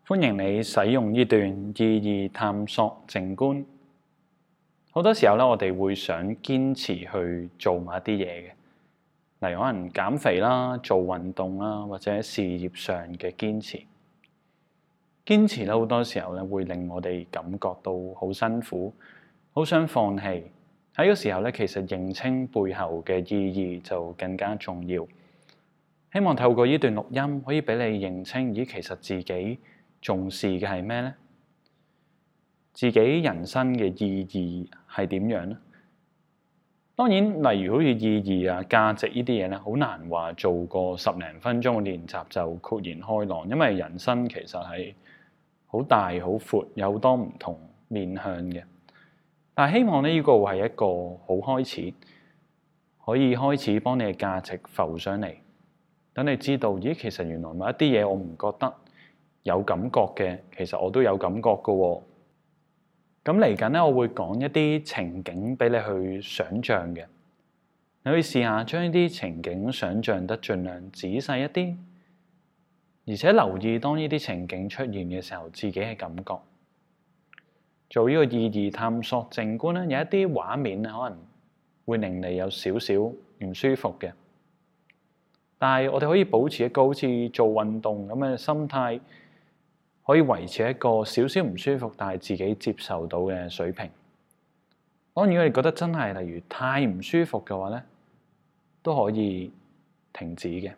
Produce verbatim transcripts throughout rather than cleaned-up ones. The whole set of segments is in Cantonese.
歡迎你使用呢段意義探索靜觀。好多時候咧，我哋會想堅持去做某一啲嘢嘅，例如可能減肥啦、做運動啦，或者事業上嘅堅持。堅持咧，好多時候咧會令我哋感覺到好辛苦，好想放棄。喺個時候咧，其實認清背後嘅意義就更加重要。希望透過呢段錄音，可以俾你認清，咦，其實自己重視嘅係咩呢？自己人生嘅意義係點樣呢？當然，例如好似意義啊、價值呢啲嘢咧，好難話做個十零分鐘嘅練習就豁然開朗，因為人生其實係好大、好闊，有好多唔同面向嘅。但係希望呢個係一個好開始，可以開始幫你嘅價值浮上嚟，等你知道，咦，其實原來某一啲嘢我唔覺得有感覺嘅，其實我都有感覺㗎喎。咁嚟緊咧，我會講一啲情景俾你去想像嘅。你可以試下將呢啲情景想像得盡量仔細一啲，而且留意當呢啲情景出現嘅時候，自己嘅感覺。做呢個意義探索靜觀咧，有一啲畫面可能會令你有少少唔舒服嘅。但係我哋可以保持一個好似做運動咁嘅心態，可以維持一個少少唔舒服，但係自己接受到嘅水平。當然，如果你覺得真係例如太唔舒服嘅話咧，都可以停止嘅。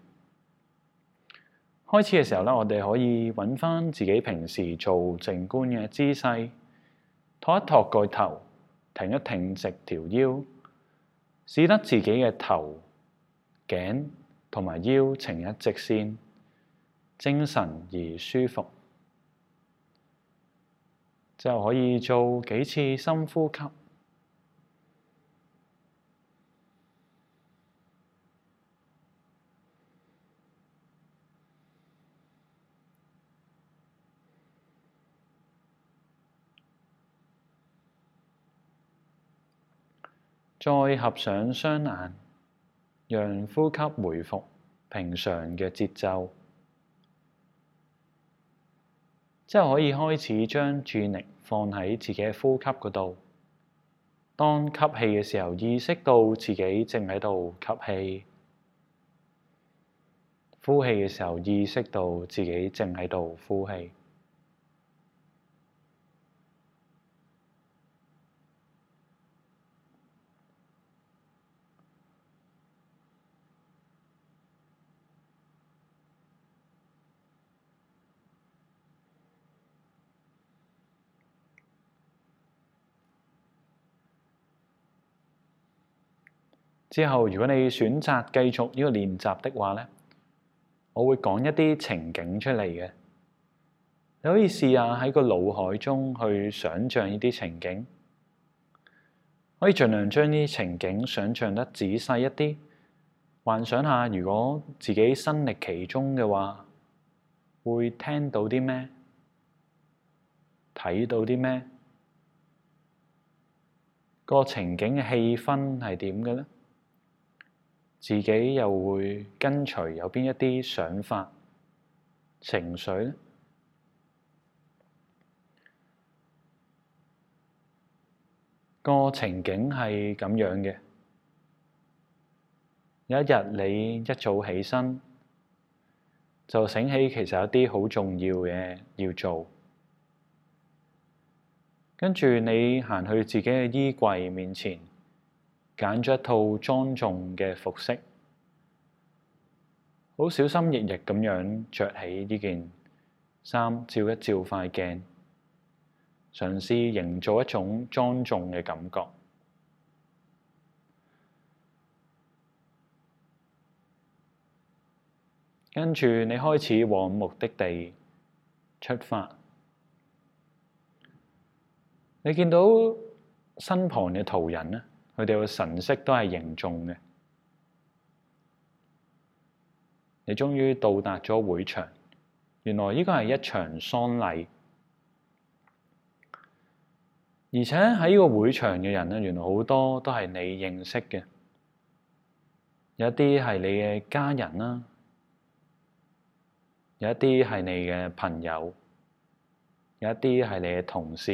開始嘅時候咧，我哋可以揾返自己平時做靜觀嘅姿勢，托一托個頭，挺一挺直條腰，使得自己嘅頭、頸同埋腰呈一直線，精神而舒服。之後可以做幾次深呼吸，再合上雙眼，讓呼吸回復平常嘅節奏。之後可以開始將注意力放喺自己嘅呼吸嗰度。當吸氣嘅時候，意識到自己正喺度吸氣；呼氣嘅時候，意識到自己正喺度呼氣。之後，如果你選擇繼續呢個練習的話咧，我會講一啲情景出嚟嘅。你可以試下喺個腦海中去想像呢啲情景，可以盡量將呢啲情景想像得仔細一啲，幻想下如果自己身歷其中嘅話，會聽到啲咩？睇到啲咩？個情景嘅氣氛係點嘅咧？自己又會跟隨有邊一啲想法、情緒呢？個情景係咁樣嘅：有一日你一早起身，就醒起其實有啲好重要嘅要做，跟住你行去自己嘅衣櫃面前，揀咗一套莊重嘅服飾，好小心翼翼咁樣着起呢件衫，照一照塊鏡，嘗試營造一種莊重嘅感覺。跟住你開始往目的地出發，你見到身旁嘅途人呢，佢哋嘅神色都係凝重嘅。你終於到達咗會場，原來呢個係一場喪禮，而且喺呢個會場嘅人呢，原來好多都係你認識嘅，有一啲係你嘅家人啦，有一啲係你嘅朋友， 有一啲係你嘅同事，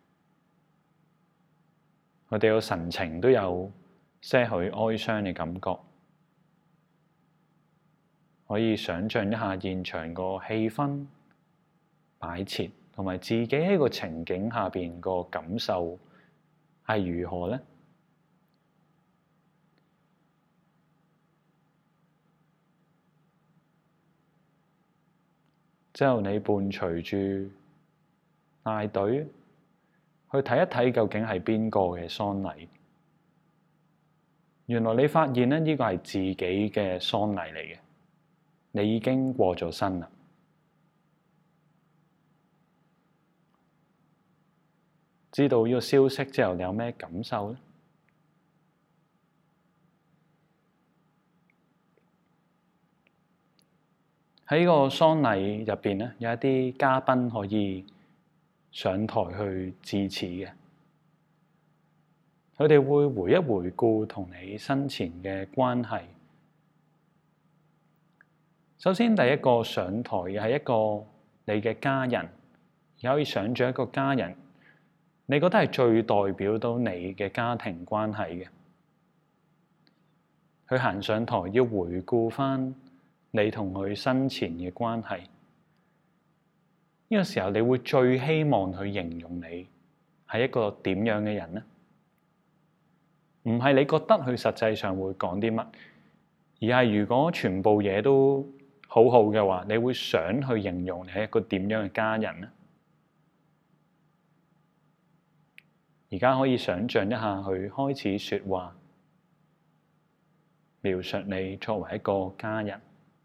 佢哋個神情都有些許哀傷嘅感覺。可以想像一下現場個氣氛、擺設同埋自己喺個情景下邊個感受係如何呢？之後你伴隨住大隊去睇一睇究竟係邊個嘅喪禮。原來你發現咧，呢個係自己嘅喪禮嚟嘅，你已經過咗身啦。知道呢個消息之後，你有咩感受呢？喺個喪禮入邊咧，有一啲嘉賓可以上台去致辭嘅。佢哋會回一回顧同你生前嘅關係。首先，第一個上台嘅係一個你嘅家人，而可以想像一個家人，你覺得係最代表到你嘅家庭關係嘅。佢行上台要回顧返你同佢生前嘅關係。呢個時候，你會最希望去形容你係一個點樣嘅人呢？唔係你覺得佢實際上會講啲乜，而係如果全部嘢都好好嘅話，你會想去形容你係一個點樣嘅家人呢？而家可以想像一下佢開始說話，描述你作為一個家人。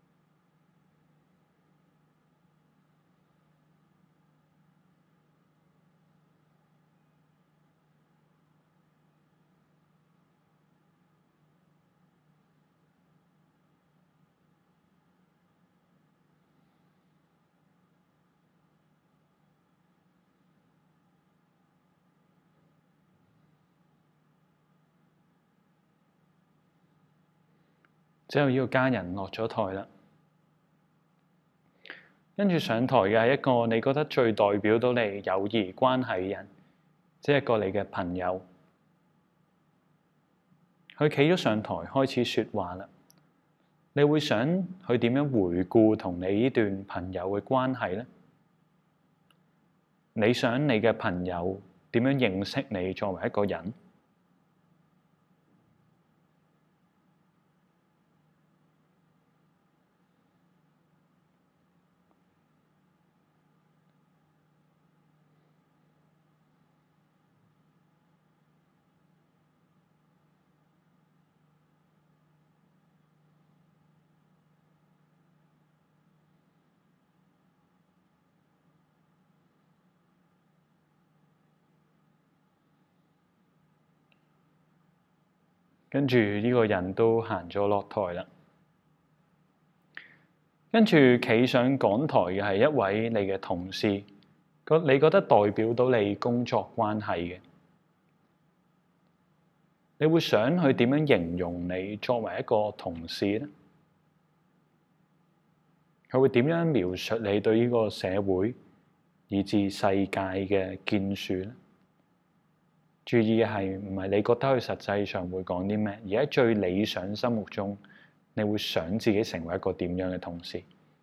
之後呢個家人落咗台啦，跟住上台嘅係一個你覺得最代表到你友誼關係嘅人，即係一個你嘅朋友。佢企咗上台開始說話啦，你會想佢點樣回顧同你呢段朋友嘅關係呢？你想你嘅朋友點樣認識你作為一個人？跟住呢個人都行咗落台啦，跟住企上講台嘅係一位你嘅同事，你覺得代表到你工作關係嘅，你會想佢點樣形容你作為一個同事呢？佢會點樣描述你對呢個社會以至世界嘅建樹呢？注意嘅係唔係你覺得佢實際上會講啲咩，而喺最理想心目中，你會想自己成為一個點樣嘅同事？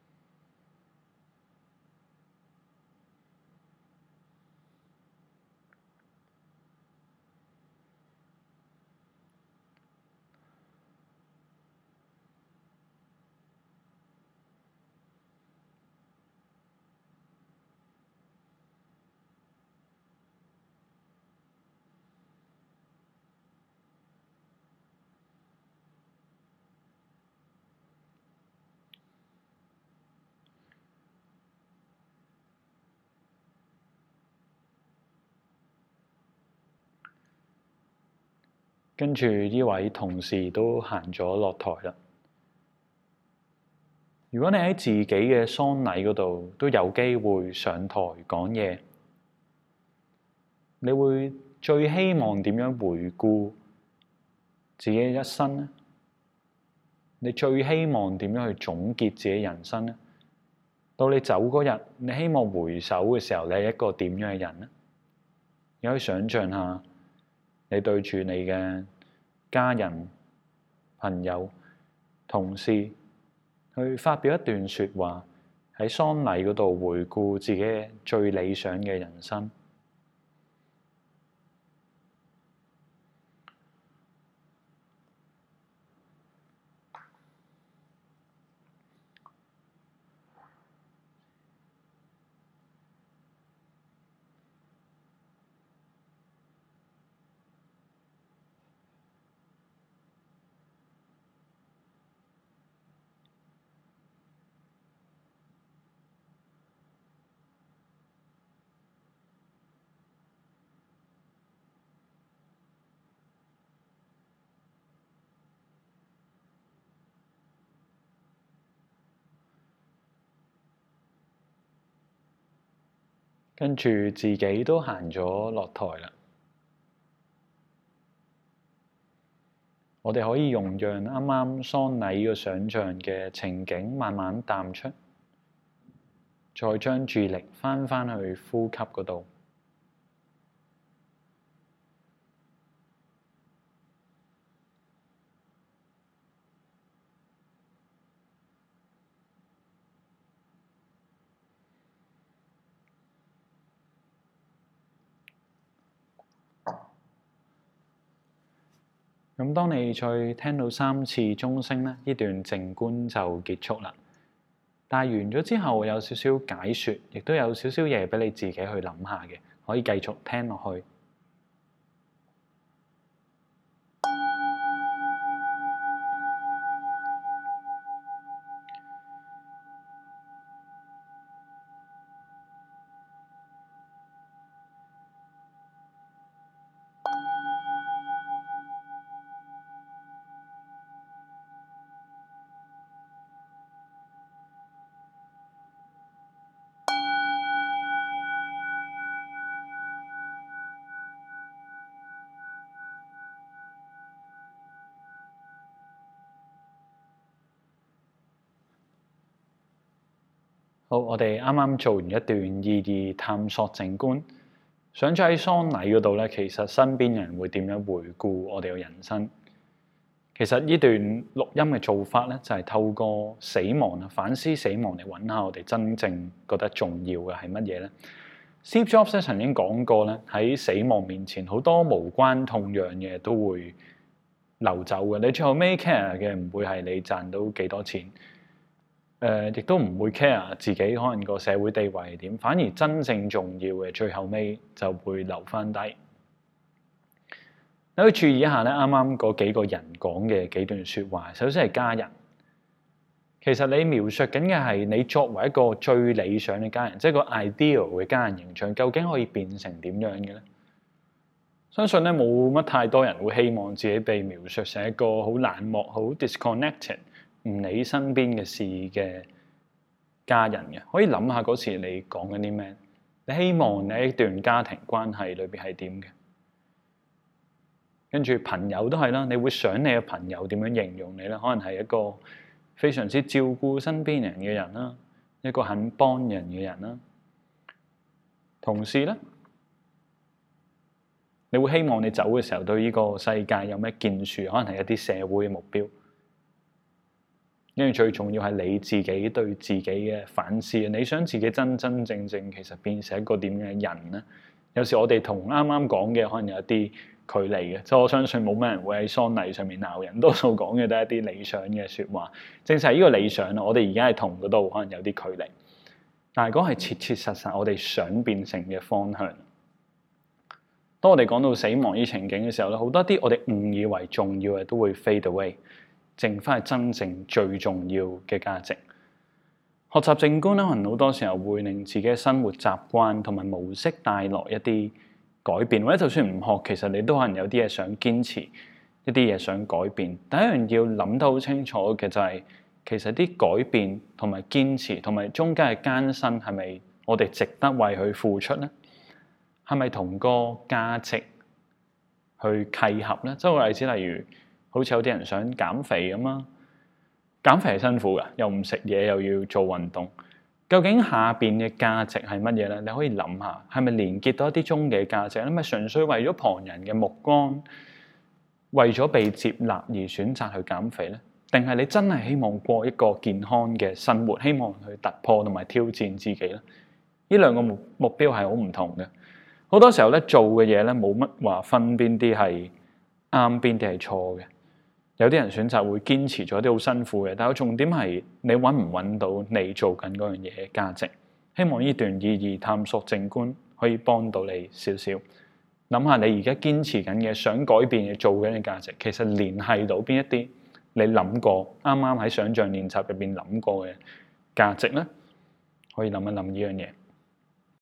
跟住呢位同事都行咗落台啦。如果你喺自己嘅喪禮嗰度都有機會上台講嘢，你會最希望點樣回顧自己嘅一生呢？你最希望點樣去總結自己人生呢？ 到你走嗰日，你希望回首嘅時候，你係一個點樣嘅人呢？你可以想像下，你對住你嘅家人、朋友、同事，去發表一段説話，喺喪禮嗰度回顧自己最理想嘅人生。跟住自己都行咗落台啦。我哋可以容讓啱啱喪禮呢個想像嘅情景慢慢淡出，再將注意力返返去呼吸嗰度。咁當你再聽到三次鐘聲咧，呢段靜觀就結束啦。但係完咗之後有少少解說，亦都有少少嘢俾你自己去諗下嘅，可以繼續聽落去。好，我哋啱啱做完一段意義探索靜觀，想咗喺喪禮嗰度咧，其實身邊人會點樣回顧我哋嘅人生？其實呢段錄音嘅做法咧，就係透過死亡啊，反思死亡嚟揾下我哋真正覺得重要嘅係乜嘢咧？Steve Jobs 咧曾經講過咧，喺死亡面前，好多無關痛癢嘅都會流走嘅。你最後尾 care 嘅唔會係你賺到幾多錢。誒、呃，亦都唔會 care 自己可能個社會地位係點，反而真正重要嘅最後尾就會留翻低。你可以注意一下咧，啱啱嗰幾個人講嘅幾段説話。首先係家人，其實你描述緊嘅係你作為一個最理想嘅家人，即係個 ideal 嘅家人形象，究竟可以變成點樣嘅咧？相信咧冇乜太多人會希望自己被描述成一個好冷漠、好 disconnected，唔理身邊嘅事嘅家人嘅。可以諗下嗰時你講緊啲咩？你希望你喺一段家庭關係裏邊係點嘅？跟住朋友都係啦，你會想你嘅朋友點樣形容你咧？可能係一個非常之照顧身邊人嘅人啦，一個肯幫人嘅人啦。同事咧，你會希望你走嘅時候對呢個世界有咩建樹？可能係一啲社會嘅目標。因為最重要係你自己對自己嘅反思，你想自己真真正正其實變成一個點樣嘅人呢？有時我哋同啱啱講嘅可能有一啲距離嘅，即係我相信冇咩人會喺喪禮上面鬧人，多數講嘅都係一啲理想嘅説話。正係呢個理想啊，我哋而家係同嗰度可能有啲距離，但係嗰係切切實實我哋想變成嘅方向。當我哋講到死亡呢情景嘅時候咧，好多啲我哋誤以為重要嘅都會 fade away。剩翻係真正最重要嘅價值。學習靜觀咧，可能好多時候會令自己嘅生活習慣同埋模式帶來一啲改變，或者就算唔學，其實你都可能有啲嘢想堅持，一啲嘢想改變。第一樣要諗得好清楚嘅就係、是，其實啲改變同埋堅持同埋中間嘅艱辛係咪我哋值得為佢付出呢？係咪同個價值去契合呢？即係個例子，例如，好似有啲人想減肥咁啊，減肥係辛苦㗎，又唔食嘢又要做運動， 究竟下邊嘅價值係乜嘢咧？你可以諗下，係咪連結到一啲終極價值咧？咪純粹為咗旁人嘅目光，為咗被接納而選擇去減肥咧？定係你真係希望過一個健康嘅生活，希望去突破同埋挑戰自己咧？呢兩個目目標係好唔同嘅。好多時候咧，做嘅嘢咧冇乜話分邊啲係啱，邊啲係錯嘅。有啲人選擇會堅持咗啲好辛苦嘅，但係重點係你揾唔揾到你做緊嗰樣嘢嘅價值。希望呢段意義探索靜觀可以幫到你少少。諗下你而家堅持緊嘅、想改變嘅、做緊嘅價值，其實聯繫到邊一啲你諗過、啱啱喺想像練習入邊諗過嘅價值咧？可以諗一諗呢樣嘢。